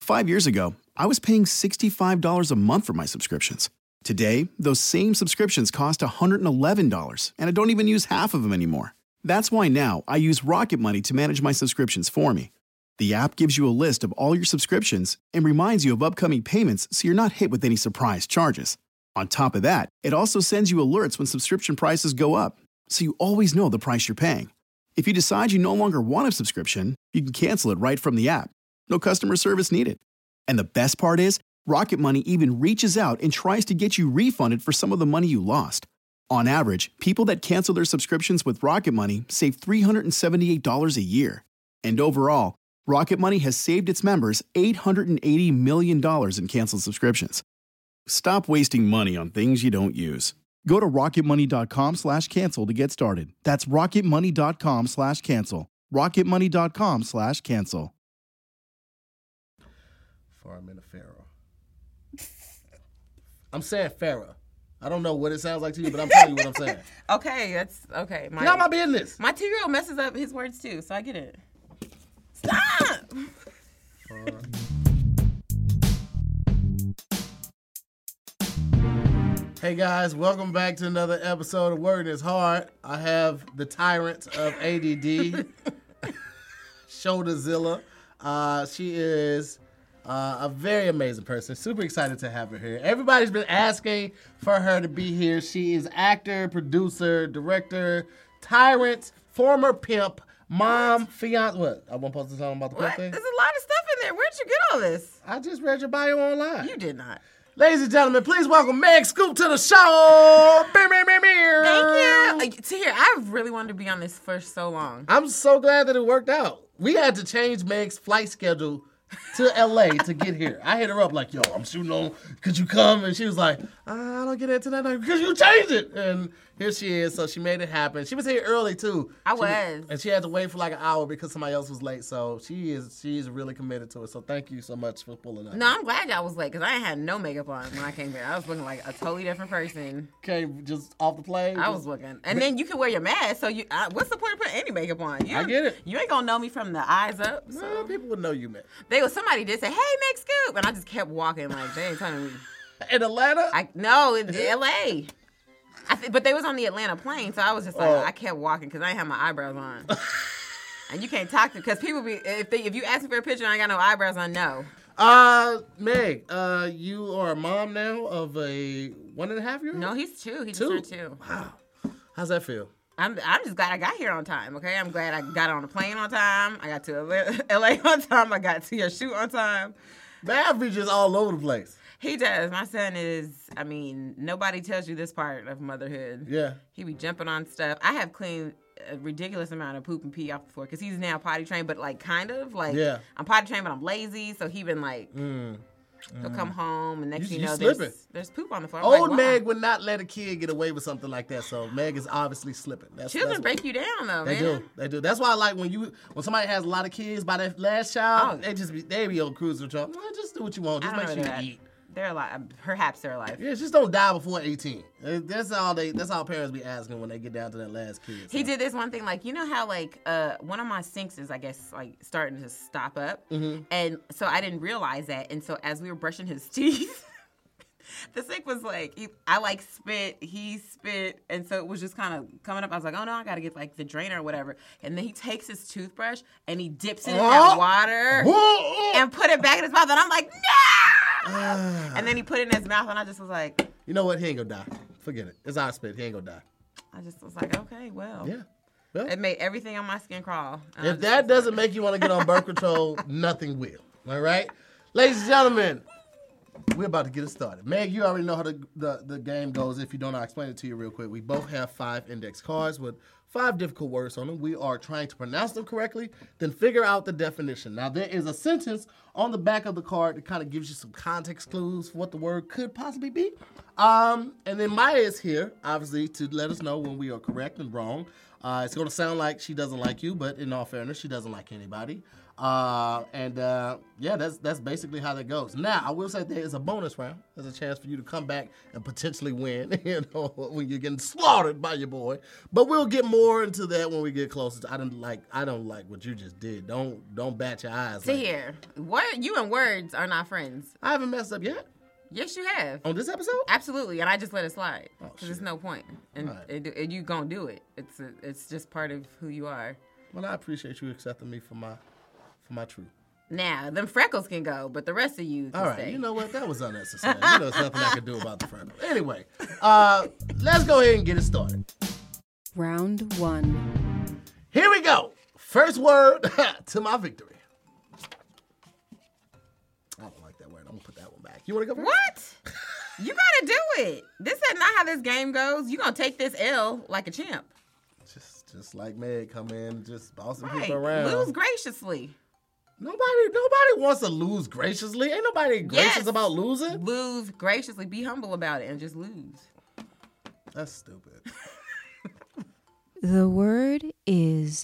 5 years ago, I was paying $65 a month for my subscriptions. Today, those same subscriptions cost $111, and I don't even use half of them anymore. That's why now I use Rocket Money to manage my subscriptions for me. The app gives you a list of all your subscriptions and reminds you of upcoming payments so you're not hit with any surprise charges. On top of that, it also sends you alerts when subscription prices go up, so you always know the price you're paying. If you decide you no longer want a subscription, you can cancel it right from the app. No customer service needed. And the best part is, Rocket Money even reaches out and tries to get you refunded for some of the money you lost. On average, people that cancel their subscriptions with Rocket Money save $378 a year. And overall, Rocket Money has saved its members $880 million in canceled subscriptions. Stop wasting money on things you don't use. Go to rocketmoney.com/cancel to get started. That's rocketmoney.com/cancel. rocketmoney.com/cancel. Foraminifera. I'm saying Farrah. I don't know what it sounds like to you, but I'm telling you what I'm saying. Okay, that's okay. Not my business. My 2-year-old messes up his words too, so I get it. Stop! Hey guys, welcome back to another episode of Wording is Hard. I have the tyrant of ADD, Shoulderzilla. She is a very amazing person. Super excited to have her here. Everybody's been asking for her to be here. She is actor, producer, director, tyrant, former pimp, mom, fiance. What? I won't post this on about the pimp thing? There's a lot of stuff in there. Where'd you get all this? I just read your bio online. You did not. Ladies and gentlemen, please welcome Meg Scoop to the show. Thank you. See here, I've really wanted to be on this for so long. I'm so glad that it worked out. We had to change Meg's flight schedule to LA to get here. I hit her up like, yo, I'm shooting on, could you come? And she was like, I don't get into that night because you changed it. And here she is, so she made it happen. She was here early too. And she had to wait for like an hour because somebody else was late. So she's really committed to it. So thank you so much for pulling up. No, I'm glad y'all was late because I had no makeup on when I came here. I was looking like a totally different person. Came just off the plane? I was looking. And then you can wear your mask, so what's the point of putting any makeup on? I get it. You ain't gonna know me from the eyes up. So. No, people would know you, man. Somebody did say, hey, Meg Scoop. And I just kept walking like, they ain't telling me. In Atlanta? No, in L.A. But they was on the Atlanta plane, so I was just like, I kept walking because I ain't have my eyebrows on. And you can't talk to, because people be, if you ask me for a picture and I ain't got no eyebrows on, no. Meg, you are a mom now of a 1.5-year-old? No, he's 2. He just turned 2. Wow. How's that feel? I'm just glad I got here on time, okay? I'm glad I got on the plane on time. I got to LA on time. I got to your shoot on time. Mav is just all over the place. He does. My son is, nobody tells you this part of motherhood. Yeah. He be jumping on stuff. I have cleaned a ridiculous amount of poop and pee off the floor because he's now potty trained, but kind of. I'm potty trained, but I'm lazy, so he been he'll come home, and next thing you know, there's poop on the floor. Old Meg would not let a kid get away with something like that, so Meg is obviously slipping. Children break you down, though, man. They do. That's why I like when somebody has a lot of kids by their last child, they be on cruise control. Well, just do what you want. Just make sure you eat. They're alive. Perhaps they're alive. Yeah, just don't die before 18. That's all parents be asking when they get down to that last kid. So. He did this one thing, you know how one of my sinks is, I guess, starting to stop up, and so I didn't realize that, and so as we were brushing his teeth, the sink was I spit, he spit, and so it was just kind of coming up. I was like, oh no, I gotta get the drainer or whatever. And then he takes his toothbrush and he dips it in that water and put it back in his mouth, and I'm like, no! And then he put it in his mouth, and I just was like, you know what? He ain't gonna die. Forget it. It's our spit. He ain't gonna die. I just was like, okay, well. Yeah. Well, it made everything on my skin crawl. If that doesn't make you want to get on birth control, nothing will. All right? Ladies and gentlemen, we're about to get it started. Meg, you already know how the game goes. If you don't, I'll explain it to you real quick. We both have 5 index cards with 5 difficult words on them. We are trying to pronounce them correctly, then figure out the definition. Now, there is a sentence on the back of the card that kind of gives you some context clues for what the word could possibly be. And then Maya is here, obviously, to let us know when we are correct and wrong. It's going to sound like she doesn't like you, but in all fairness, she doesn't like anybody. Yeah, that's basically how that goes. Now, I will say there is a bonus round. There's a chance for you to come back and potentially win, when you're getting slaughtered by your boy. But we'll get more into that when we get closer. I don't like what you just did. Don't bat your eyes. See here, you and words are not friends. I haven't messed up yet. Yes, you have. On this episode? Absolutely, and I just let it slide because there's shit. no point, and you gonna do it. It's just part of who you are. Well, I appreciate you accepting me for my truth. Now, them freckles can go, but the rest of you can All right, stay. you know what? That was unnecessary. There's nothing I could do about the freckles. Anyway, let's go ahead and get it started. Round 1. Here we go. First word to my victory. I don't like that word. I'm gonna put that one back. You wanna go first? What? You gotta do it. This is not how this game goes. You gonna take this L like a champ. Just like Meg, come in, just bossing Right. people around. Lose graciously. Nobody wants to lose graciously. Ain't nobody gracious Yes. about losing. Lose graciously. Be humble about it and just lose. That's stupid. The word is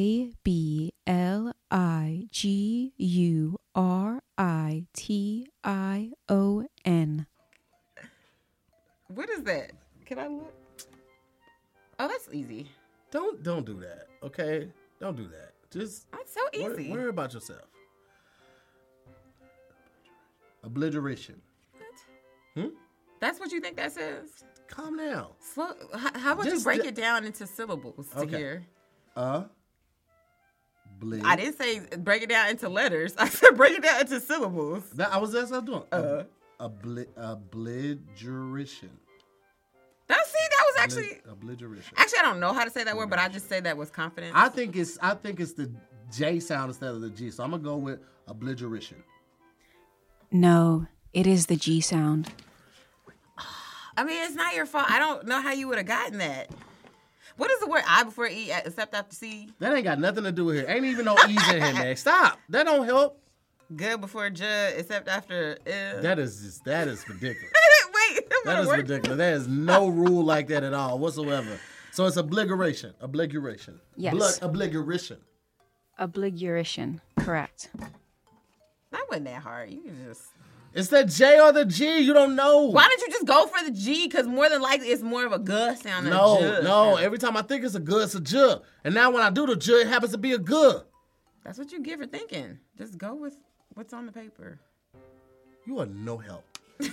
ABLIGURITION. What is that? Can I look? Oh, that's easy. Don't do that, okay? Don't do that. Just That's so easy. worry about yourself. Obliteration. What? That's what you think that says? Calm down. Slow. How about you Just- break it down into syllables to Okay. hear? Bleed. I didn't say break it down into letters. I said break it down into syllables. That's what I was doing. Obliteration. That was actually. Obliteration. Actually, I don't know how to say that word, but I just say that with confidence. I think it's the J sound instead of the G. So I'm gonna go with obliteration. No, it is the G sound. I mean, it's not your fault. I don't know how you would have gotten that. What is the word I before E except after C? That ain't got nothing to do with it. Ain't even no E's in here, man. Stop. That don't help. Good before J except after That is ridiculous. Wait, That is ridiculous. There is no rule like that at all whatsoever. So it's obliteration. Yes. Obliteration. Obliteration. Correct. That wasn't that hard. You can just. It's the J or the G. You don't know. Why don't you just go for the G? Because more than likely it's more of a G sound than a No, J no. sound. Every time I think it's a G, it's a J. And now when I do the J, it happens to be a G. That's what you get for thinking. Just go with what's on the paper. You are no help.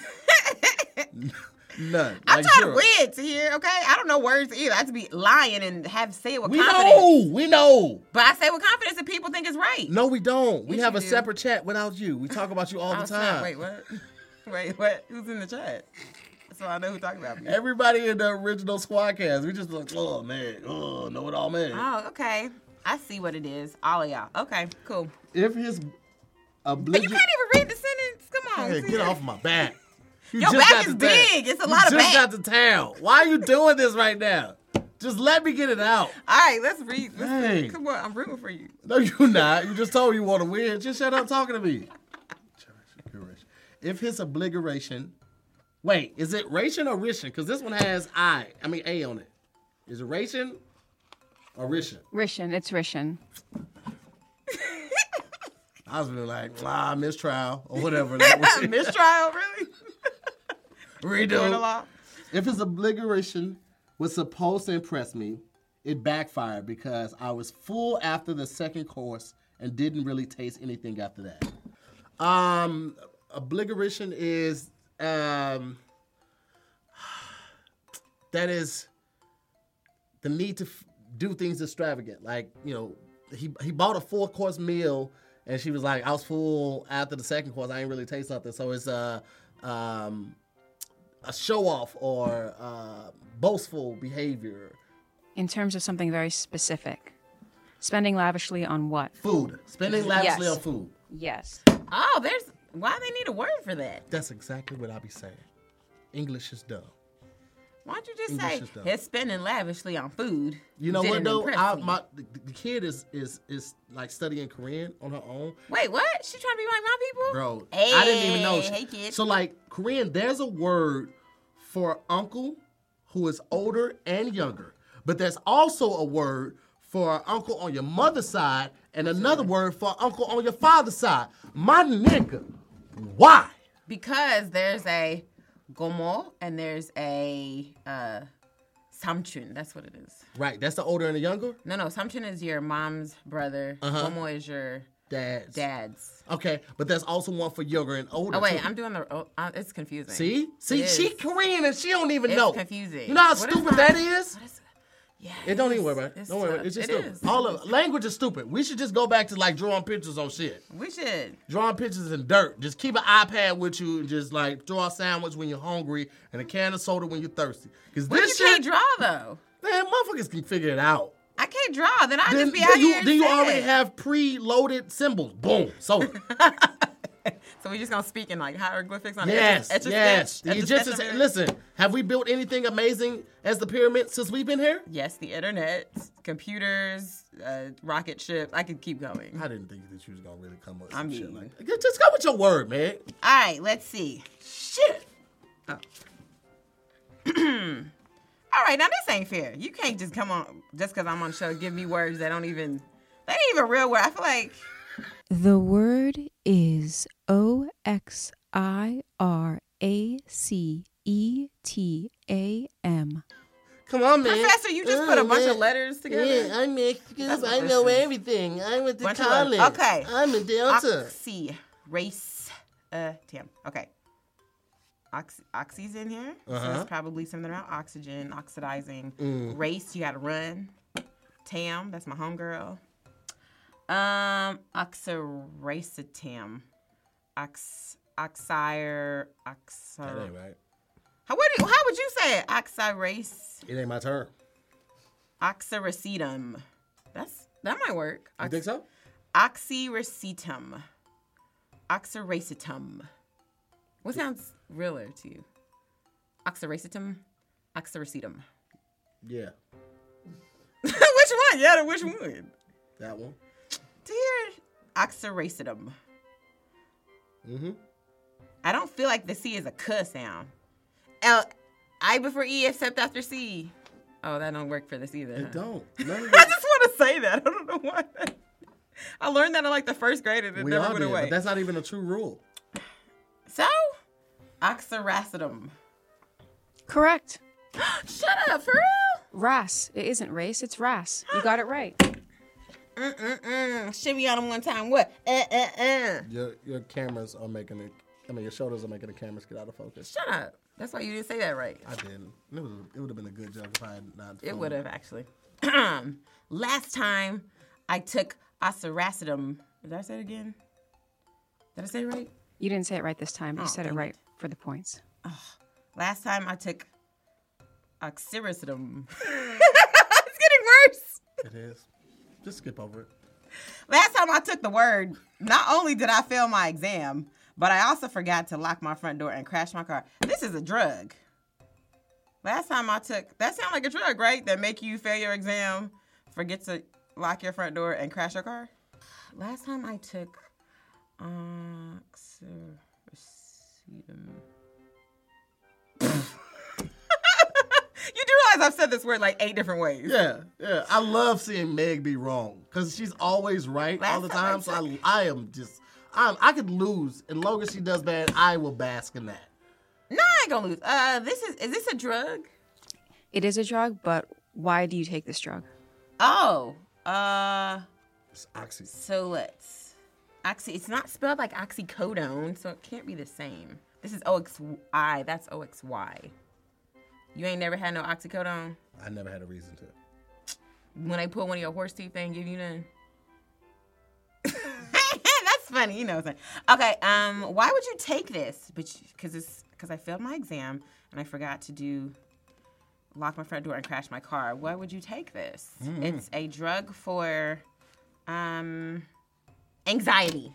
None. I'm Like trying zero. to win to here, okay? I don't know words either. I have to be lying and say it with confidence. We know. But I say with confidence that people think it's right. No, we don't. We Yes, have you a do. separate chat without you. We talk about you all the Outside. time. Wait, what? Wait, what? Who's in the chat? So I know who talking about me. Everybody in the original Squadcast, we just like, oh man, oh, know it all man. Oh, okay. I see what it is. All of y'all. Okay, cool. If his But you can't even read the sentence. Come on. Hey, see get it. off my back. You Your just back got is to town. big. It's a lot of You just back. got to town. Why are you doing this right now? Just let me get it out. All right, let's read. Hey. Come on, I'm rooting for you. No, you're not. You just told me you want to win. Just shut up talking to me. If his obliteration, wait, is it ration or ration? Because this one has A on it. Is it ration or ration? Rishin. It's Rishin. I was really like, mistrial or whatever. That was. Mistrial, really? Word of Redo. law. If his obliteration was supposed to impress me, it backfired because I was full after the second course and didn't really taste anything after that. Obliteration is that is the need to do things extravagant. Like, you know, he bought a 4-course meal and she was like, I was full after the second course. I ain't really taste something. So it's a show off or boastful behavior. In terms of something very specific. Spending lavishly on what? Food. Spending lavishly Yes. on food. Yes. Oh, why they need a word for that? That's exactly what I be saying. English is dumb. Why don't you just English say is dumb. he's spending lavishly on food? You know what Didn't though? impress me." The kid is like studying Korean on her own. Wait, what? She trying to be like my people? Bro, Hey, I didn't even know. Hey, kid. So like Korean, there's a word for uncle who is older and younger, but there's also a word for uncle on your mother's side and another word for uncle on your father's side. My nigga, why? Because there's a gomo and there's a samchun. That's what it is. Right, that's the older and the younger? No, samchun is your mom's brother. Gomo is your dad's. Okay, but there's also one for younger and older. Oh, wait, too. I'm doing it's confusing. See, It she is. Korean and she don't even It's know. confusing. You know how What is stupid that is? What is it? Yeah. It don't even worry about it. It's Don't worry about tough. it. It's just It stupid. is. All of language is stupid. We should just go back to like drawing pictures on shit. We should. Drawing pictures in dirt. Just keep an iPad with you and just like draw a sandwich when you're hungry and a can of soda when you're thirsty. Because But this you can't shit, draw though. man, motherfuckers can figure it out. I can't draw. Then I just be out here. Then you saying already it. have pre-loaded symbols. Boom, soda. So we just gonna speak in like hieroglyphics on Yes, Etch-a-Sketch? yes. The Etch-a-Sketch Egyptians. over here? Listen, have we built anything amazing as the pyramid since we've been here? Yes, the internet, computers, rocket ship. I could keep going. I didn't think that you was gonna really come up with I some shit mean- like that. Just go with your word, man. All right, let's see. Shit. Oh. All right, now this ain't fair. You can't just come on just because I'm on the show give me words that ain't even real words. I feel like The word is OXIRACETAM. Come on, man. Professor, you just put a bunch of letters together. Yeah, I'm Mexican. That's what I this know is. everything. I went to Bunch of college. letters. Okay. I'm a Delta. Oxy, race, tam. Okay. Oxy's in here. So it's probably something about oxygen, oxidizing. Race, you gotta run. Tam, that's my homegirl. Oxiracetam. Oxire. That ain't right. How would you say it? Oxirace. It ain't my turn. Oxiracetum. That might work. You think so? Oxiracetum. Oxiracetum. What sounds realer to you? Oxiracetum? Oxiracetum. Yeah, Which one? Yeah, which one? that one. Dear Oxiracetum. Mm-hmm. I don't feel like the C is a K sound. I before E except after C. Oh, that don't work for this either. It huh? don't. None of I that. just want to say that. I don't know why. I learned that in like the first grade and it We never all went did, away. but that's not even a true rule. So, Oxiracetum. Correct. Shut up, for real? RAS. It isn't race, it's RAS. You got it right. Shimmy on them one time. What? Your cameras are making it. I mean, your shoulders are making the cameras get out of focus. Shut up. That's why you didn't say that right. I didn't. It would have been a good joke if I had not. It filmed would have actually. Last time I took Oxiracetum. Did I say it again? Did I say it right? You didn't say it right this time, but you said it dang right for the points. Last time I took Oxiracetum. It's getting worse. It is. Just skip over it. Last time I took the word, not only did I fail my exam, but I also forgot to lock my front door and crash my car. This is a drug. Last time I took, that sounds like a drug, right? That make you fail your exam, forget to lock your front door and crash your car? Last time I took Oxiracetum. You do realize I've said this word like 8 different ways. Yeah. I love seeing Meg be wrong because she's always right all the time. So I could lose. And long as she does bad, I will bask in that. No, I ain't gonna lose. Is this a drug? It is a drug, but why do you take this drug? Oh, It's oxy. so let's it's not spelled like oxycodone, so it can't be the same. This is OXI, that's OXY. You ain't never had no oxycodone? I never had a reason to. When they pull one of your horse teeth, they ain't give you none? That's funny, you know what I'm saying. Okay, why would you take this? Because I failed my exam and I forgot to lock my front door and crash my car. Why would you take this? Mm-hmm. It's a drug for anxiety.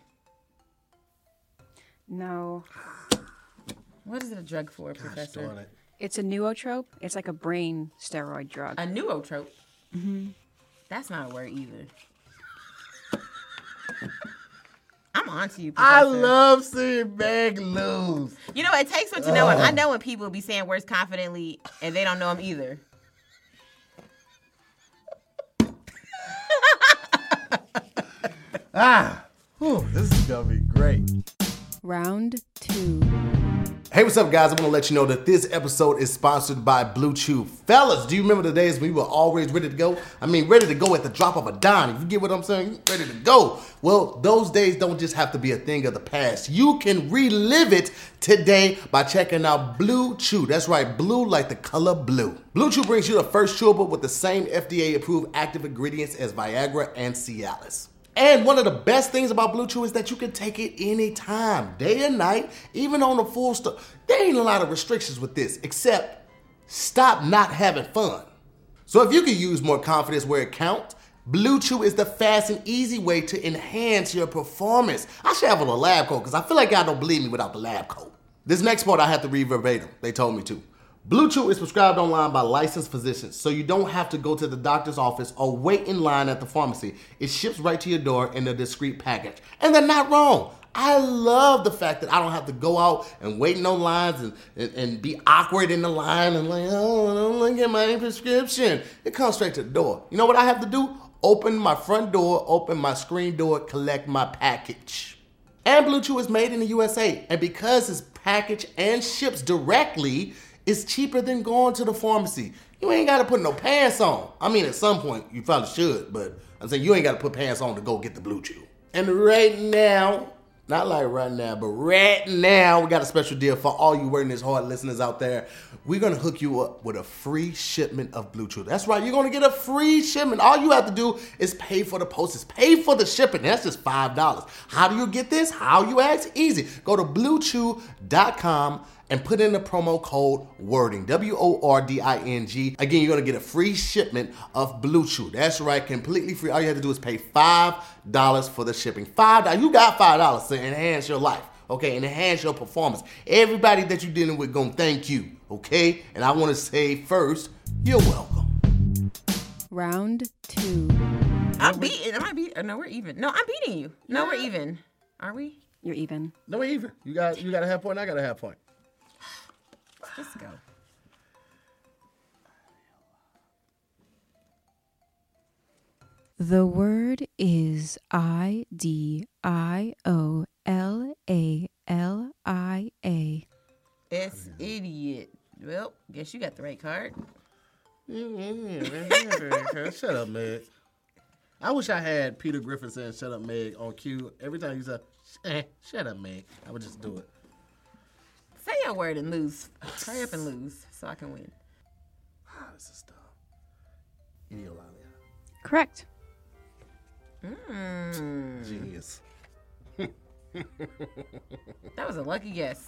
No. What is it a drug for, Gosh, Professor? darn it. It's a nootrope. It's like a brain steroid drug. A nootrope. Mm-hmm. That's not a word either. I'm on to you, Professor. I love seeing Meg lose. You know, it takes one to know it. I know when people be saying words confidently and they don't know them either. This is gonna be great. Round 2. Hey, what's up, guys? I want to let you know that this episode is sponsored by Blue Chew. Fellas, do you remember the days we were always ready to go? I mean, ready to go at the drop of a dime. If you get what I'm saying, ready to go. Well, those days don't just have to be a thing of the past. You can relive it today by checking out Blue Chew. That's right, blue like the color blue. Blue Chew brings you the first chewable with the same FDA-approved active ingredients as Viagra and Cialis. And one of the best things about Blue Chew is that you can take it anytime, day and night, even on the full stuff. There ain't a lot of restrictions with this, except stop not having fun. So if you can use more confidence where it counts, Blue Chew is the fast and easy way to enhance your performance. I should have a lab coat because I feel like y'all don't believe me without the lab coat. This next part I have to read verbatim. They told me to. Blue Chew is prescribed online by licensed physicians, so you don't have to go to the doctor's office or wait in line at the pharmacy. It ships right to your door in a discreet package. And they're not wrong. I love the fact that I don't have to go out and wait in no lines and be awkward in the line and like, oh, I'm gonna get my prescription. It comes straight to the door. You know what I have to do? Open my front door, open my screen door, collect my package. And Blue Chew is made in the USA. And because it's packaged and ships directly, it's cheaper than going to the pharmacy. You ain't got to put no pants on. I mean, at some point, you probably should, but I'm saying you ain't got to put pants on to go get the Blue Chew. And right now, not like right now, but right now, we got a special deal for all you working this hard listeners out there. We're going to hook you up with a free shipment of Blue Chew. That's right, you're going to get a free shipment. All you have to do is pay for the postage, pay for the shipping. That's just $5. How do you get this? How you ask? Easy. Go to BlueChew.com and put in the promo code WORDING, WORDING. Again, you're going to get a free shipment of Blue Chew. That's right, completely free. All you have to do is pay $5 for the shipping. $5. You got $5 to enhance your life, okay, and enhance your performance. Everybody that you're dealing with going to thank you, okay? And I want to say first, you're welcome. Round 2. I'm beating. Am I beating? No, we're even. No, I'm beating you. No, we're even. Are we? You're even. No, we're even. You got a half point, I got a half point. Let's go. The word is IDIOLALIA. It's idiot. Well, guess you got the right card. Shut up, Meg. I wish I had Peter Griffin saying "Shut up, Meg" on cue. Every time you say "Shut up, Meg," I would just do it. Say your word and lose. Hurry up and lose so I can win. This is dumb. Ideolalia. Correct. Genius. That was a lucky guess.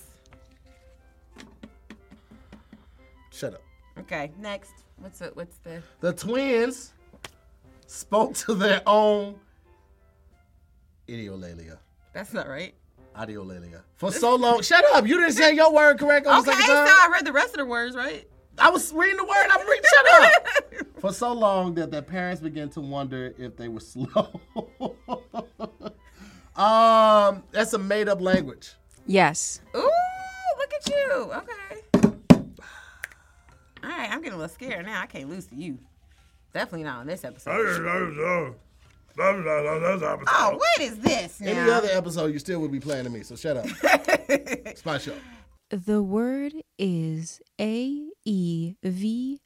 Shut up. Okay, next. What's the? The twins spoke to their own ideolalia. That's not right. Ideolalia. For so long. Shut up. You didn't say your word correct on the Okay, second so time. I read the rest of the words, right? I was reading the word. Shut up. For so long that their parents began to wonder if they were slow. That's a made-up language. Yes. Ooh, look at you. Okay. All right, I'm getting a little scared now. I can't lose to you. Definitely not on this episode. Oh, what is this now? Any other episode, you still would be playing to me, so shut up. It's my show. The word is AEVITERNITY.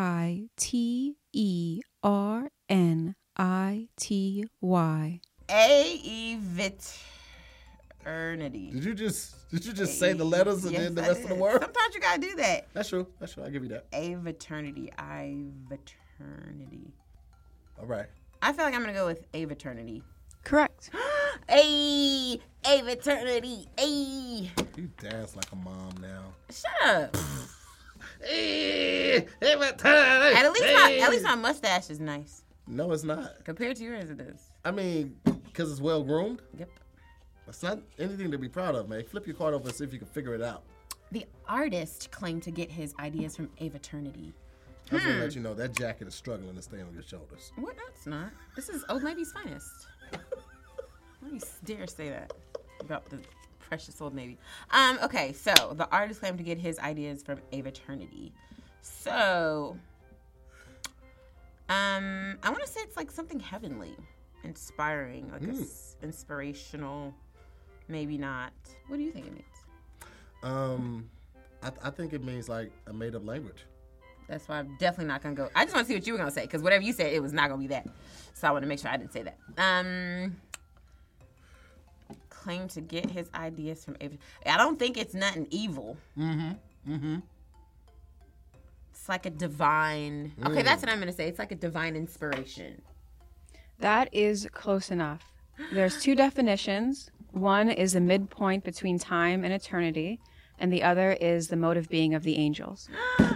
Eternity. Did you just say the letters and Yes, then the I rest of the did. word? Sometimes you gotta do that. That's true. I'll give you that. Aviternity. All right. I feel like I'm gonna go with Aviternity. Correct. Aviternity. You dance like a mom now. Shut up. At least my mustache is nice. No, it's not. Compared to yours, it is. I mean, because it's well groomed. Yep. That's not anything to be proud of, man. Flip your card over and see if you can figure it out. The artist claimed to get his ideas from Aviternity. I just want to let you know that jacket is struggling to stay on your shoulders. What? No, it's not. This is Old Navy's finest. Why do you dare say that about the precious Old Navy? Okay, so the artist claimed to get his ideas from Aviternity. So, I want to say it's like something heavenly. inspiring, like inspirational. Maybe not. What do you think it means? I think it means like a made-up language. That's why I'm definitely not gonna go. I just want to see what you were gonna say, because whatever you said, it was not gonna be that. So I want to make sure I didn't say that. Claim to get his ideas from Abraham. I don't think it's nothing evil. It's like a divine. Okay, that's what I'm gonna say. It's like a divine inspiration. That is close enough. There's two definitions. One is the midpoint between time and eternity, and the other is the mode of being of the angels.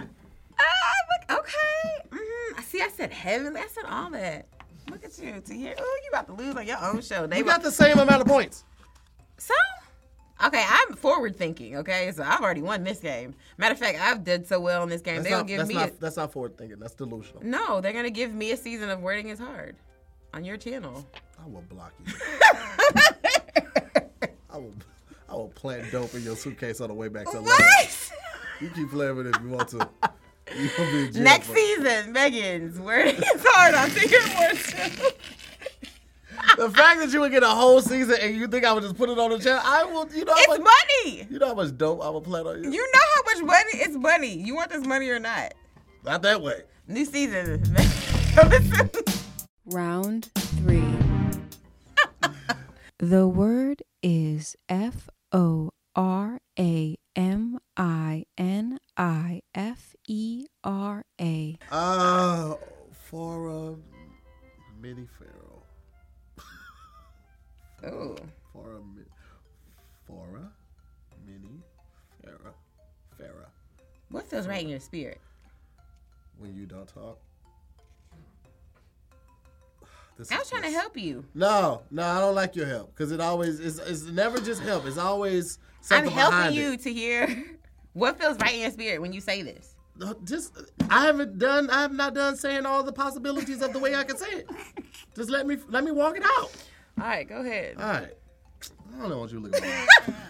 Okay. See, I said heavenly. I said all that. Look at you. To hear. Oh, you about to lose on your own show. We got the same amount of points. So? Okay, I'm forward thinking, okay? So I've already won this game. Matter of fact, I've did so well in this game. That's not forward thinking. That's delusional. No, they're going to give me a season of Wording is Hard on your channel. I will block you. I will plant dope in your suitcase on the way back to Atlanta. What? You keep playing with it if you want to. You gonna be in jail Next for season, Megan's Wording is Hard on Secret Word. The fact that you would get a whole season and you think I would just put it on the channel, I will. You know how It's much money. You know how much dope I will plant on you. You know how much money? It's money. You want this money or not? Not that way. New season. Coming soon. Round 3. The word is Foraminifera. For a mini pharaoh. Oh. For a mini pharaoh. What feels right in your spirit? When you don't talk. I was trying to help you. No, I don't like your help because it always it's never just help. It's always something I'm helping behind you it. to hear what feels right in your spirit when you say this. I have not done saying all the possibilities of the way I can say it. Just let me walk it out. All right, go ahead. All right. I don't know what you're looking for.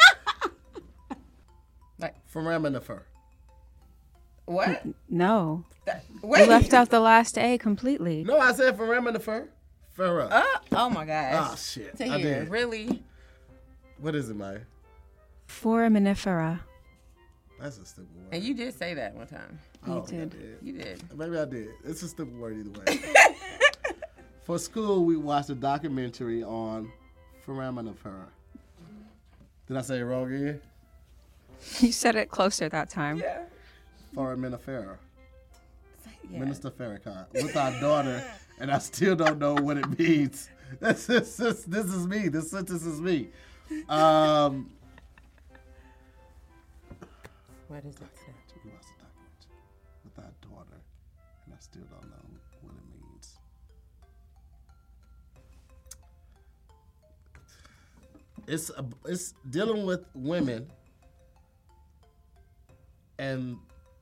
Like Foraminifer. what? No. Wait. You left out the last A completely. No, I said foraminifer. Farah. Oh my gosh. Oh shit. To I hear. did. Really? What is it, Maya? Foraminifera. That's a stupid word. And you did say that one time. I don't think I did. You did. Maybe I did. It's a stupid word either way. For school, we watched a documentary on foraminifera. Did I say it wrong again? You said it closer that time. Yeah. Foraminifera. Yeah. Minister Farrakhan with our daughter, and I still don't know what it means. This is me. This sentence is me. What does it say? We watched a documentary with our daughter, and I still don't know what it means. It's dealing with women and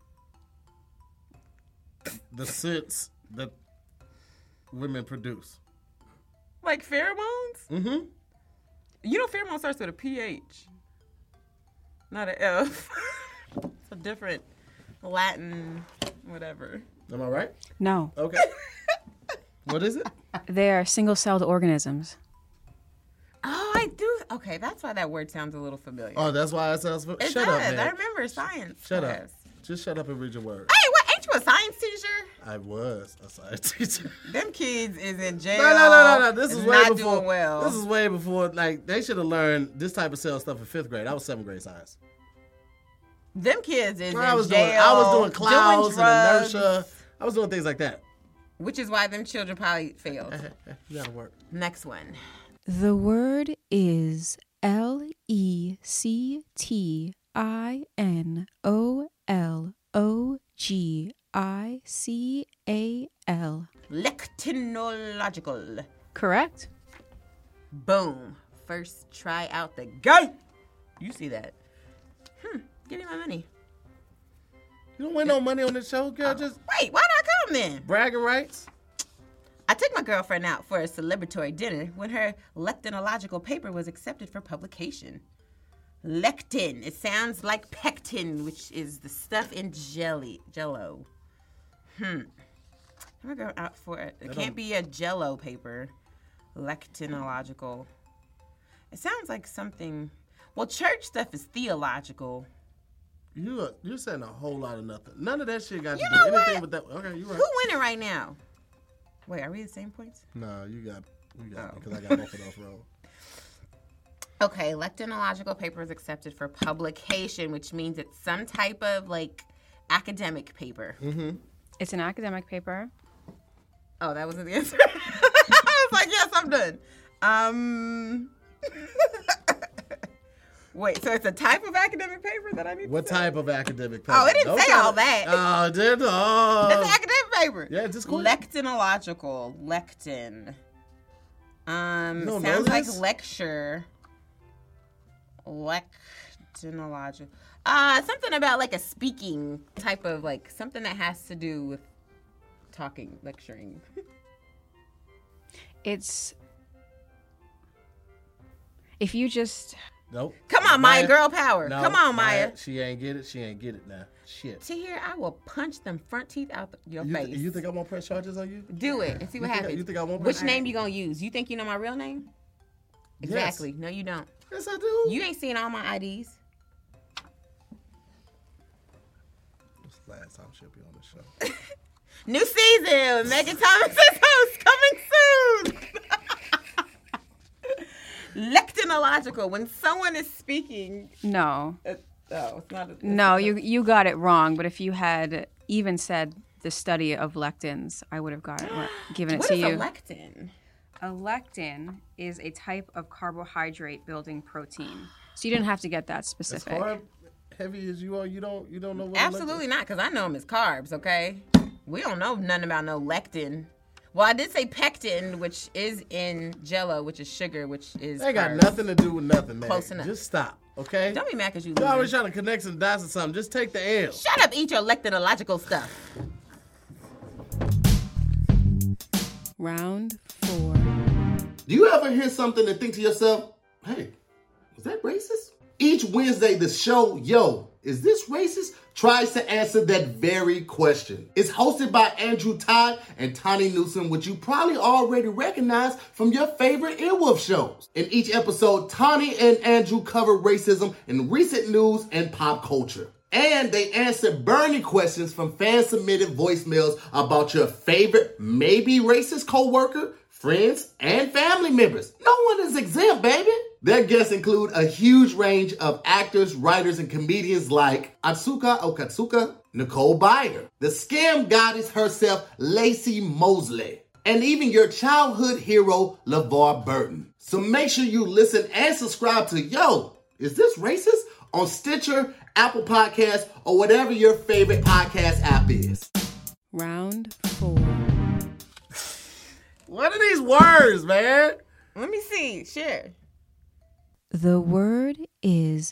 the scents that women produce. Like pheromones? Mm-hmm. You know pheromone starts with a PH, not an F. It's a different Latin whatever. Am I right? No. Okay. What is it? They are single-celled organisms. Oh, I do. Okay, that's why that word sounds a little familiar. Oh, that's why it sounds. It Shut does. up, man. I remember science. Shut class. up. Just shut up and read your word. Hey, what? Ain't you a science teacher? I was a science teacher. Them kids is in jail. No. This is way not before. doing well. This is way before. Like they should have learned this type of cell stuff in 5th grade. I was 7th grade science. Them kids is I was in jail. I was doing clouds doing drugs, and inertia. I was doing things like that. which is why them children probably failed. You gotta work. Next one. The word is Lectinological. Lectinological. Correct? Boom. First try out the gate. You see that. Give me my money. You don't win no money on this show, girl. Just Wait, why not come then? bragging rights. I took my girlfriend out for a celebratory dinner when her lectinological paper was accepted for publication. Lectin. It sounds like pectin, which is the stuff in jello. Took my girl out for it. It can't be a jello paper. Lectinological. It sounds like something. Well, church stuff is theological. You're saying a whole lot of nothing. None of that shit got You to do know anything what? with that. Okay, you're right. Who winning right now? Wait, are we the same points? No, you got Oh. because I got both of those wrong. Okay, lectinological paper is accepted for publication, which means it's some type of like academic paper. Mm-hmm. It's an academic paper. Oh, that wasn't the answer. I was like, yes, I'm done. Wait, so it's a type of academic paper that I need What to say? type of academic paper? Oh, it didn't Don't say try all to- that. Oh, it did. It's Oh. academic paper. Yeah, just go ahead. Lectinological. Lectin. don't know Sounds like this? lecture. Lectinological. Something about like a speaking type of like something that has to do with talking, lecturing. It's if you just Nope. Come on, Maya, girl power. No, Come on, Maya. She ain't get it. She ain't get it now. Shit. Tahir, I will punch them front teeth out your You, face. you think I'm gonna press charges on you? Do it and see what You think I- happens. you think I won't Which press- name you gonna use? You think you know my real name? Yes. Exactly. No, you don't. Yes, I do. You ain't seen all my IDs. This is the last time she'll be on the show. New season. Megan Thomas is host. Coming soon. Lectinological. When someone is speaking. no. It's not. No, you got it wrong. But if you had even said the study of lectins, I would have got it given it What to is you. a lectin? A lectin is a type of carbohydrate building protein. So you didn't have to get that As specific. carb heavy as you are, you don't know what. Absolutely not, because I know them as carbs. Okay, we don't know nothing about no lectin. Well, I did say pectin, which is in Jello, which is sugar, which is. They got carbs. nothing to do with nothing, man. Close enough. Just stop, okay? Don't be mad because you You're always losing. trying to connect some dots or something. Just take the L. Shut up, eat your lectinological stuff. Round 4. Do you ever hear something and think to yourself, hey, was that racist? Each Wednesday, the show, Yo, Is This Racist? Tries to answer that very question. It's hosted by Andrew Todd and Tawny Newsom, which you probably already recognize from your favorite Earwolf shows. In each episode, Tawny and Andrew cover racism in recent news and pop culture. And they answer burning questions from fan-submitted voicemails about your favorite maybe racist coworker, friends, and family members. No one is exempt, baby. Their guests include a huge range of actors, writers, and comedians like Atsuka Okatsuka, Nicole Byer, the scam goddess herself, Lacey Mosley, and even your childhood hero, LeVar Burton. So make sure you listen and subscribe to Yo, Is This Racist? On Stitcher, Apple Podcasts, or whatever your favorite podcast app is. Round 4. What are these words, man? Let me see. Share. The word is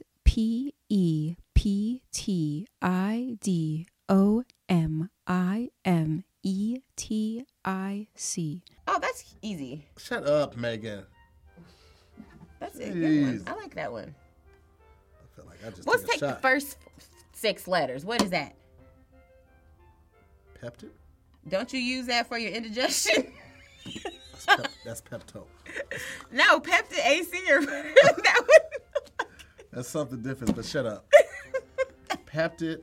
PEPTIDOMIMETIC. Oh, that's easy. Shut up, Megan. That's a good one. Jeez. I like that one. I feel like I just Let's took a take the shot. first 6 letters. What is that? Peptid? Don't you use that for your indigestion? That's Pepto. No, Peptid AC or that one. That's something different, but shut up. Peptid.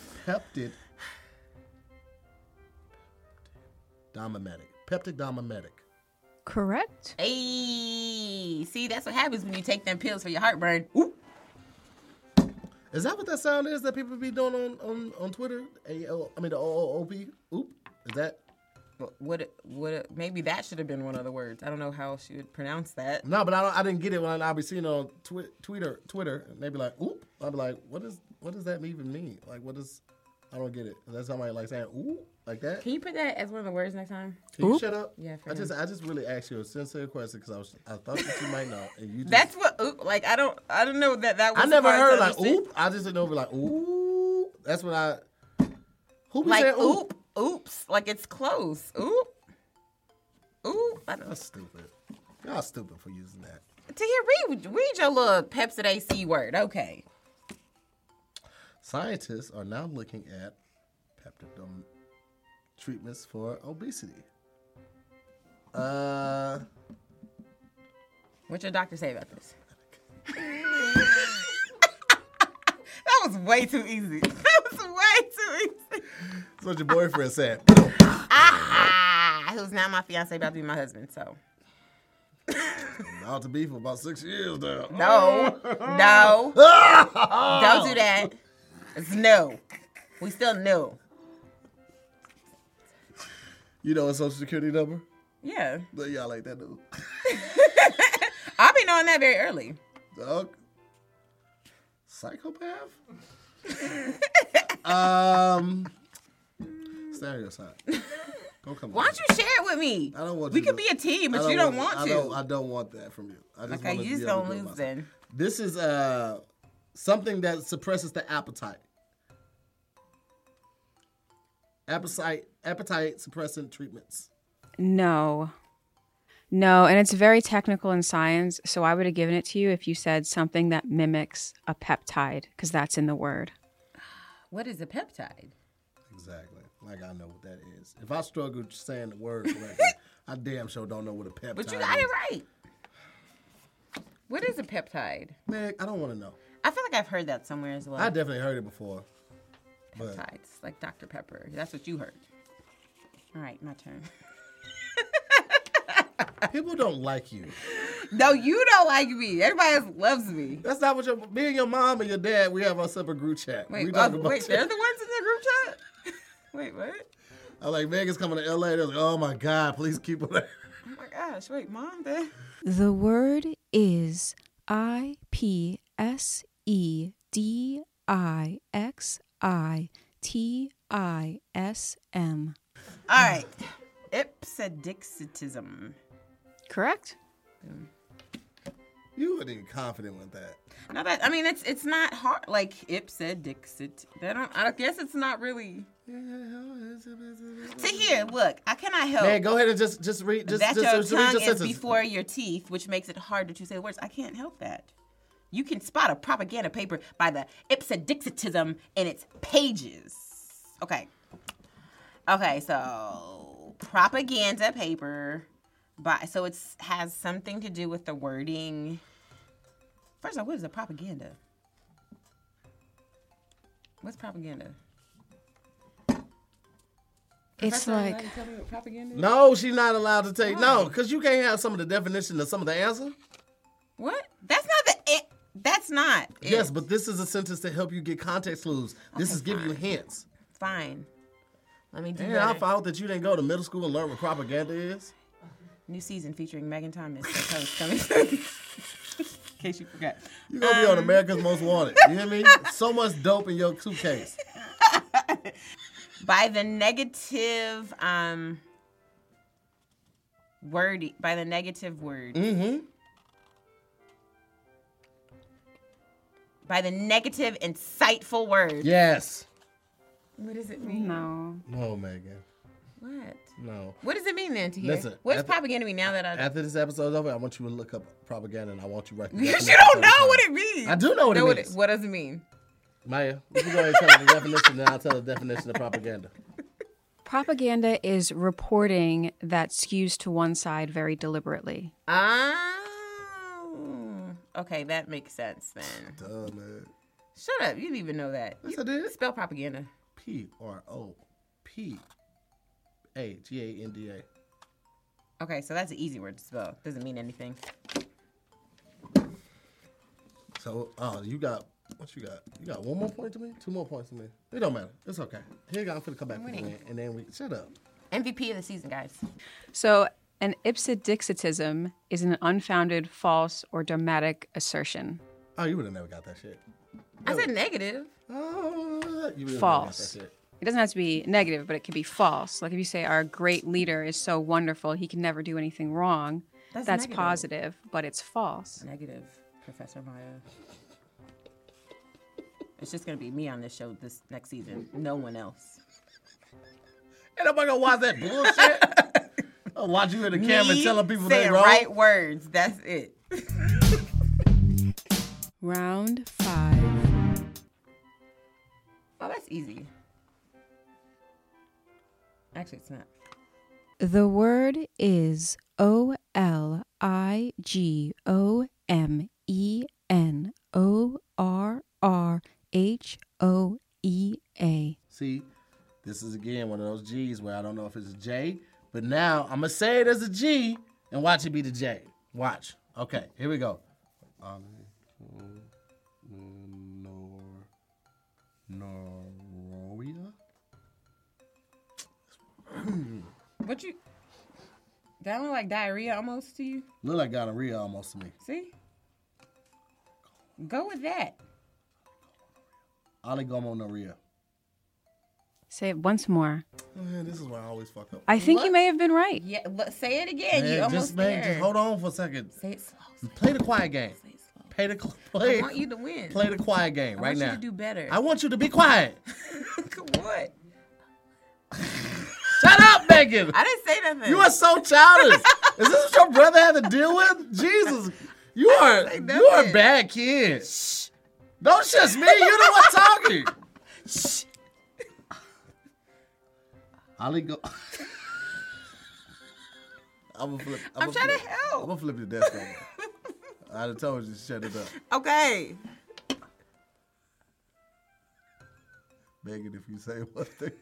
Domimetic. Peptid Domimetic. Correct? Hey, see, that's what happens when you take them pills for your heartburn. Oop. Is that what that sound is that people be doing on Twitter? The OOP? Oop. Is that? Maybe that should have been one of the words. I don't know how she would pronounce that. No, but I didn't get it when I be seeing it on Twitter. And they be like, oop. I'll be like, what does that even mean? Like, I don't get it. Is that somebody like saying, ooh, like that? Can you put that as one of the words next time? Can you Oop. shut up? Yeah, for I him. just really asked you a sincere question because I thought that you might know, and you just. That's what oop. Like I don't know that was. I never hard to heard like understand. oop. I just didn't know like ooh. That's what I. Who be Like saying oop? oops, like it's close. Oop. I don't. That's stupid. Y'all stupid for using that. Tahir, read your little Pepsid AC word. Okay. Scientists are now looking at peptidome treatments for obesity. What's your doctor say about this? That was way too easy. That was way too easy. That's what your boyfriend said. Who's now my fiance, about to be my husband, so. Out to be for about 6 years now. No. Don't do that. It's no. We still no. You know a social security number? Yeah. But y'all like that dude. I'll be knowing that very early. Dog. Psychopath? Stand on your side. Don't come. Why don't you share it with me? I don't want. We you could to- be a team, but I you don't want to. I don't want that from you. I just Okay, want you just don't lose then. This is something that suppresses the appetite. Appetite suppressant treatments. No, and it's very technical in science, so I would have given it to you if you said something that mimics a peptide, because that's in the word. What is a peptide? Exactly. Like I know what that is. If I struggle saying the word correctly, I damn sure don't know what a peptide is. But you got it right. What is a peptide? Meg, I don't want to know. I feel like I've heard that somewhere as well. I definitely heard it before. But Peptides, like Dr. Pepper. That's what you heard. All right, my turn. people don't like you. No, you don't like me. Everybody else loves me. That's not what me and your mom and your dad, we have our separate group chat. Wait, we talk about wait, they're the ones in the group chat? Wait, what? I'm like, Megan's coming to LA. They're like, oh my God, please keep her there. Oh my gosh, wait, Mom, Dad? The word is IPSEDIXITISM. All right. Ipsedixitism. Correct? You weren't even confident with that. No, that, I mean, it's not hard. Like, Ipsedixit. I guess it's not really. See here, look, I cannot help. Man, go ahead and just read. That your read tongue the is sentence. before your teeth, which makes it harder to say the words. I can't help that. You can spot a propaganda paper by the ipsedixitism in its pages. Okay, so propaganda paper, so it has something to do with the wording. First of all, what is a propaganda? What's propaganda? It's Professor, like, you tell me what propaganda is? No, she's not allowed to take. No, because you can't have some of the definition of some of the answer. What? That's not the. That's not. Yes, it. but this is a sentence to help you get context clues. This Okay, is giving you fine. hints. Fine. Let me do And I that. found that you didn't go to middle school and learn what propaganda is. New season featuring Megan Thomas. That's how it's coming soon. In case you forgot. You're going to be on America's Most Wanted. You hear me? So much dope in your suitcase. By the negative word. By the negative word. Mm-hmm. By the negative insightful word. Yes. What does it mean? no. No, Megan. What? No. What does it mean then, Tahir? Listen, What does after- propaganda mean now that I... After this episode's over, I want you to look up propaganda and I want you to write the You definition don't every know time. what it means. I do know what it means. What does it mean? Maya, you go ahead and tell her the definition, then I'll tell the definition of propaganda. Propaganda is reporting that skews to one side very deliberately. Oh. Okay, that makes sense then. Duh, man. Shut up. You didn't even know that. Yes, I did. Spell propaganda. Propaganda. Okay, so that's an easy word to spell. Doesn't mean anything. So, you got, what you got? You got one more point to me? 2 more points to me? It don't matter. It's okay. Here you go. I'm finna come back with the winning. win, and then we, shut up. MVP of the season, guys. So, an ipsedixitism is an unfounded, false, or dramatic assertion. Oh, you would have never got that shit. I said negative. Oh, you would've never got False. that shit. It doesn't have to be negative, but it can be false. Like if you say our great leader is so wonderful, he can never do anything wrong. That's That's negative. positive, but it's false. Negative, Professor Maya. It's just going to be me on this show this next season. No one else. Ain't nobody gonna watch that bullshit. I'll watch you in the camera Me telling people they saying wrong. right words. That's it. Round 5. Oh, that's easy. Actually, it's not. The word is OLIVER. IGOMENORRHOEA. See, this is again one of those G's where I don't know if it's a J, but now I'm gonna say it as a G and watch it be the J. Watch. Okay, here we go. Noria? What you? That look like diarrhea almost to you? Look like gonorrhea almost to me. See? Go with that. Oligomenorrhea. Say it once more. Man, this is why I always fuck up. I think What? you may have been right. Yeah, but say it again. Man, You almost just there. hold on for a second. Say it slow. Play the quiet game. Say it slow. Play. I want you to win. Play the quiet game I right want now. you to do better. I want you to be quiet. What? Shut up, Megan. I didn't say nothing. You are so childish. Is this what your brother had to deal with? Jesus, you are say a nothing. bad kid. Shh. Don't shush me. You're the one talking. Shh. Oligo. I'm I'm trying to help. I'm gonna flip your desk over. I done told you to shut it up. Okay. Megan, if you say one thing.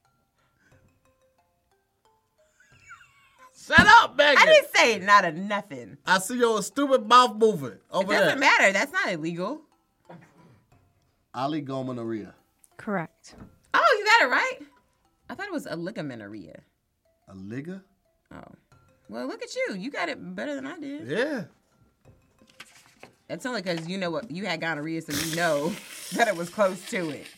Shut up, Megan. I didn't say not a nothing. I see your stupid mouth moving over It there. doesn't matter. That's not illegal. Oligomenorrhea. Correct. Oh, you got it right. I thought it was oligomenorrhea. A ligger? Oh. Well, look at you. You got it better than I did. Yeah. That's only because you know what you had gonorrhea, so you know that it was close to it.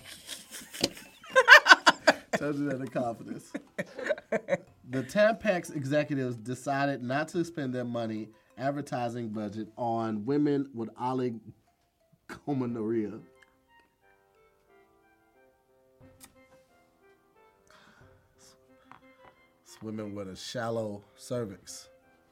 Told you that in confidence. The Tampax executives decided not to spend their money advertising budget on women with oligomenorrhea. It's women with a shallow cervix.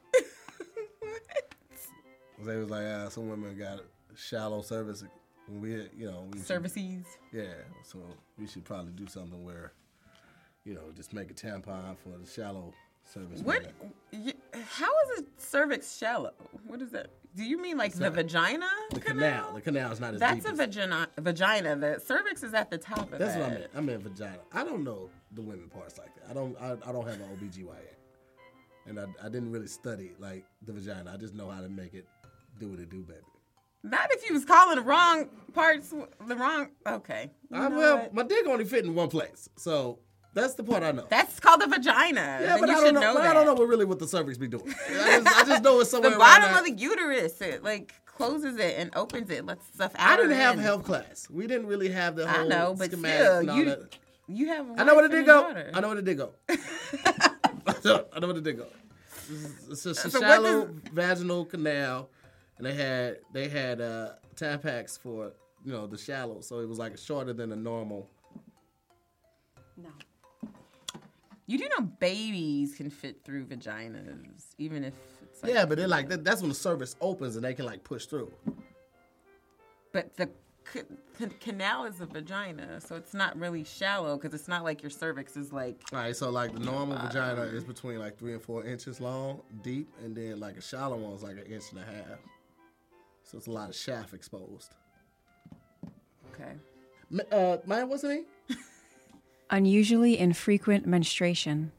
They was like, some women got a shallow cervix. We Services. yeah, so we should probably do something where, just make a tampon for the shallow cervix. What? How is a cervix shallow? What is that? Do you mean like the vagina? The canal. The canal is not as That's deep. a vagina. The cervix is at the top of That's that. what I meant. I meant vagina. I don't know the women parts like that. I don't have an OBGYN. And I didn't really study like the vagina. I just know how to make it do what it do, baby. Not if you was calling the wrong parts, okay. You know Well, what? my dick only fit in one place. So that's the part I know. That's called the vagina. Yeah, Then but you I should don't know. But that. I don't know what really what the cervix be doing. I just know it's somewhere The around bottom that. of the uterus, it like closes it and opens it, lets stuff out. I didn't or have in. health class. We didn't really have the I whole know, but schematics still, and all you that. have. A I know where the wife dick and a go. daughter. I know where the dick go. I know where the dick go. It's just a So what shallow vaginal canal, and they had Tampax for the shallow, so it was like shorter than a normal. No. You do know babies can fit through vaginas, even if it's like. Yeah, but they're like that's when the cervix opens and they can like push through. But the canal is a vagina, so it's not really shallow because it's not like your cervix is like. All right, so like the normal vagina is between like 3 and 4 inches long, deep, and then like a shallow one is like 1.5 inches. So it's a lot of shaft exposed. Okay. Maya, what's her name? Unusually infrequent menstruation.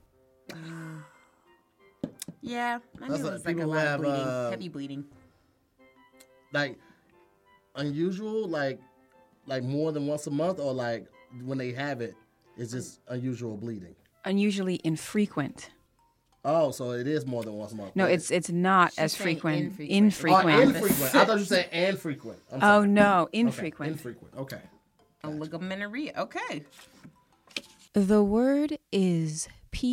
Yeah, I knew That's it like was like a people lot have, of bleeding, heavy bleeding. Like unusual, like more than once a month, or like when they have it, it's just unusual bleeding. Unusually infrequent. Oh, so it is more than once a month. No, right? it's not She's as saying frequent. infrequent. Oh, Infrequent. infrequent. I thought you said infrequent. I'm Oh sorry. no, Okay, infrequent. infrequent. Okay. Oligomenorrhea. Okay. The word is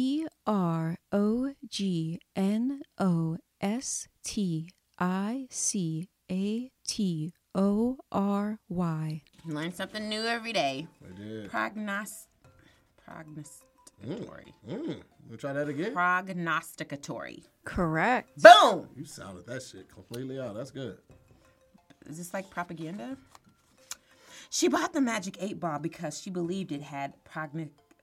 PROGNOSTICATORY. You learn something new every day. I did. Prognosticatory. We'll try that again. Prognosticatory. Correct. Boom. You sounded that shit completely out. That's good. Is this like propaganda? She bought the Magic 8 Ball because she believed it had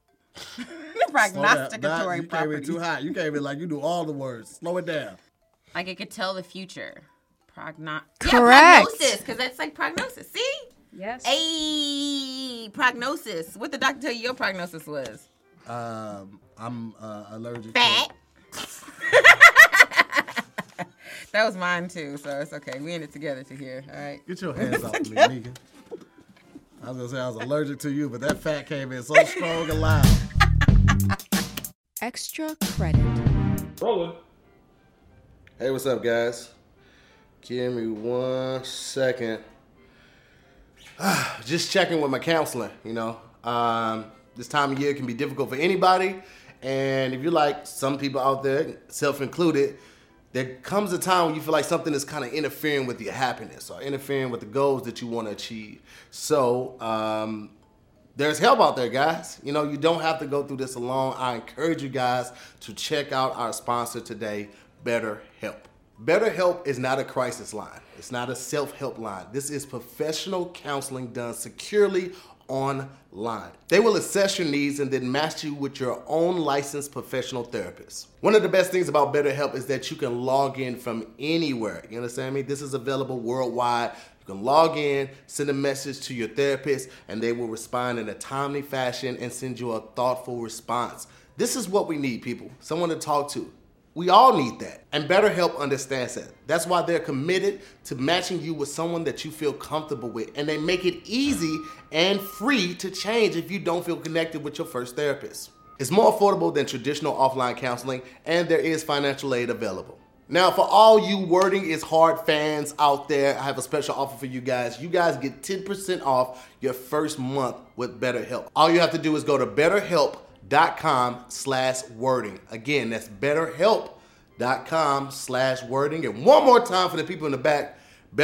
prognosticatory You came in properties. too hot. You came in like you do all the words. Slow it down. Like it could tell the future. Correct. Prognosis, because that's like prognosis. See? Yes. Hey, prognosis. What the doctor tell you your prognosis was? I'm allergic. Fat. That was mine too, so it's okay. We in it together to here. All right. Get your hands off me, Negan. I was gonna say I was allergic to you, but that fat came in so strong and loud. Extra credit. Rolling. Hey, what's up, guys? Give me 1 second. Just checking with my counselor, you know. This time of year can be difficult for anybody. And if you're like some people out there, self-included, there comes a time when you feel like something is kind of interfering with your happiness or interfering with the goals that you want to achieve. So there's help out there, guys. You know, you don't have to go through this alone. I encourage you guys to check out our sponsor today, BetterHelp. BetterHelp is not a crisis line. It's not a self-help line. This is professional counseling done securely online. They will assess your needs and then match you with your own licensed professional therapist. One of the best things about BetterHelp is that you can log in from anywhere. You understand me? This is available worldwide. You can log in, send a message to your therapist, and they will respond in a timely fashion and send you a thoughtful response. This is what we need, people. Someone to talk to. We all need that. And BetterHelp understands that. That's why they're committed to matching you with someone that you feel comfortable with. And they make it easy and free to change if you don't feel connected with your first therapist. It's more affordable than traditional offline counseling, and there is financial aid available. Now, for all you Wording is Hard fans out there, I have a special offer for you guys. You guys get 10% off your first month with BetterHelp. All you have to do is go to BetterHelp.com/wording. Again, that's BetterHelp.com/wording. And one more time for the people in the back,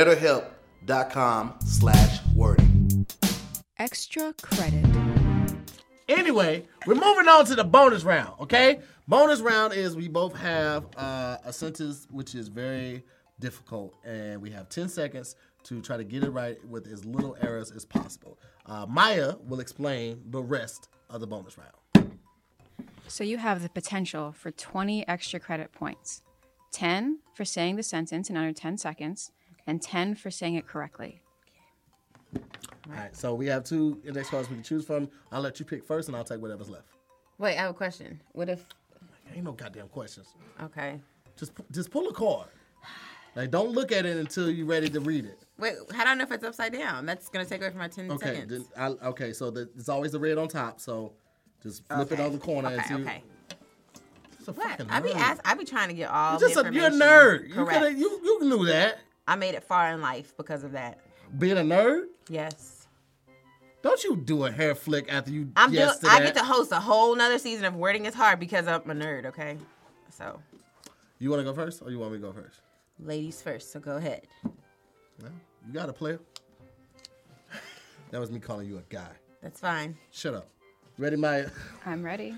BetterHelp.com/wording. Extra credit. Anyway, we're moving on to the bonus round, okay? Bonus round is we both have a sentence which is very difficult, and we have 10 seconds to try to get it right with as little errors as possible. Maya will explain the rest of the bonus round. So you have the potential for 20 extra credit points. 10 for saying the sentence in under 10 seconds, and 10 for saying it correctly. All right, so we have 2 index cards we can choose from. I'll let you pick first, and I'll take whatever's left. Wait, I have a question. What if? Ain't no goddamn questions. Okay. Just pull a card. Like, don't look at it until you're ready to read it. Wait, how do I know if it's upside down? That's gonna take away from my 10 Okay, seconds. okay. So it's always the red on top. So just flip it on the corner and see. Okay. It's a What? fucking I be nerd. I be trying to get all You're the you're a information. nerd. Correct. You knew that. I made it far in life because of that. Being a nerd. Yes. Don't you do a hair flick after you I yes get to host a whole nother season of Wording is Hard because I'm a nerd, okay? So, You want to go first, or you want me to go first? ladies first, so go ahead. Well, you got a player. That was me calling you a guy. That's fine. Shut up. Ready, Maya? I'm ready.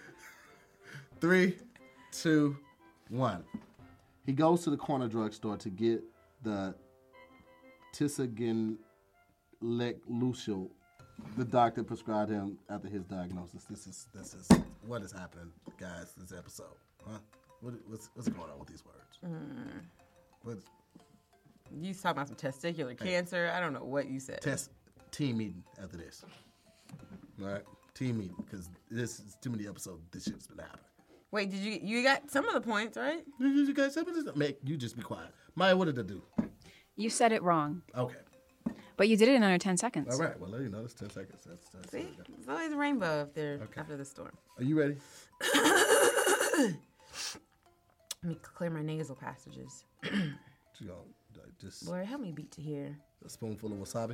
3, 2, 1. He goes to the corner drugstore to get the Tisagenleclucil the doctor prescribed him after his diagnosis. This is what is happening, guys. This episode, huh? What's going on with these words? You talking about some testicular cancer? I don't know what you said. Team meeting after this. All right, team meeting because this is too many episodes. This shit's been happening. Wait, did you got some of the points right? You guys, you just be quiet. Maya, what did I do? You said it wrong, Okay. but you did it in under 10 seconds. All right. Well, you know, it's 10 seconds. That's See, there's always a rainbow up there after the storm. Are you ready? Let me clear my nasal passages. You go, just Lord, help me beat to here. a spoonful of wasabi.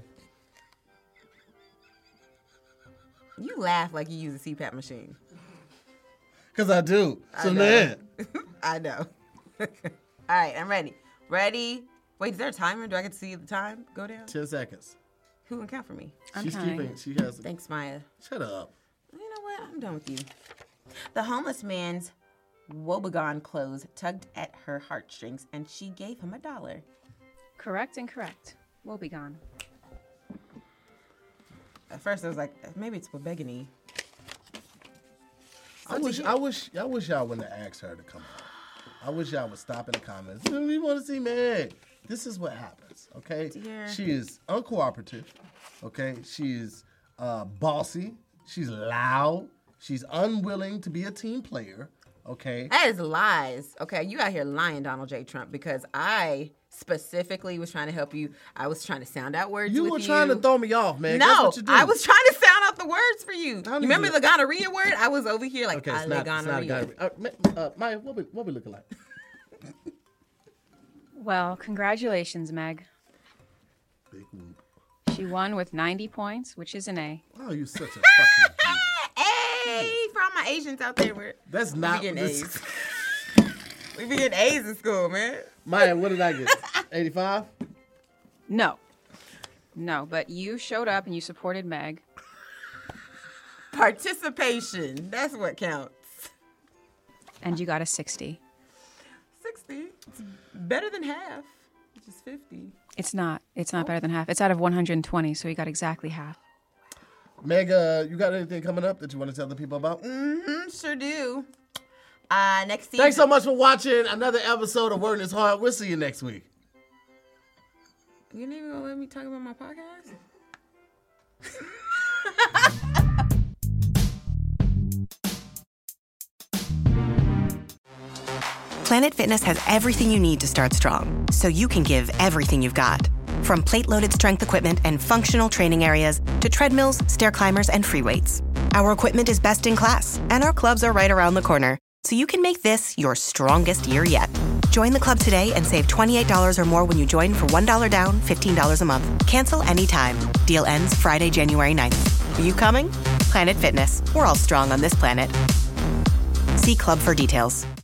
You laugh like you use a CPAP machine. Because I do. So I know. man. I know. All right, I'm ready. Ready? Wait, is there a timer? Do I get to see the time go down? 10 seconds. Who can count for me? I'm She's counting. keeping, she has, Thanks, Maya. shut up. You know what? I'm done with you. The homeless man's woebegone clothes tugged at her heartstrings, and she gave him $1. Correct and correct. We'll be gone. At first, I was like, maybe it's Wabegony. I wish y'all wouldn't have asked her to come on. I I wish y'all would stop in the comments. We want to see Meg. This is what happens, okay? Dear. She is uncooperative, okay? She is bossy. She's loud. She's unwilling to be a team player, okay? That is lies. Okay, you out here lying, Donald J. Trump, because I specifically was trying to help you. I was trying to sound out words You with were trying to throw me off, man. That's No, what you do. I was trying to sound out the words for you. How You did remember you- the gonorrhea word? I was over here like, Okay, I it's lay not a gonorrhea. gonorrhea. Maya, what we looking like? Well, congratulations, Meg. Big whoop. She won with 90 points, which is an A. Oh, you such a fucking G. Hey, for all my Asians out there, That's not getting this. A's. we be getting A's in school, man. Maya, what did I get? 85? No. No, but you showed up and you supported Meg. Participation, that's what counts. And you got a 60. 60, it's better than half, which is 50. It's not. It's not better than half. It's out of 120, so you got exactly half. Meg, you got anything coming up that you want to tell the people about? Sure do. Next season. Thanks so much for watching another episode of Wording is Hard. We'll see you next week. You ain't even gonna let me talk about my podcast? Planet Fitness has everything you need to start strong, so you can give everything you've got. From plate-loaded strength equipment and functional training areas to treadmills, stair climbers, and free weights. Our equipment is best in class, and our clubs are right around the corner, so you can make this your strongest year yet. Join the club today and save $28 or more when you join for $1 down, $15 a month. Cancel anytime. Deal ends Friday, January 9th. Are you coming? Planet Fitness. We're all strong on this planet. See club for details.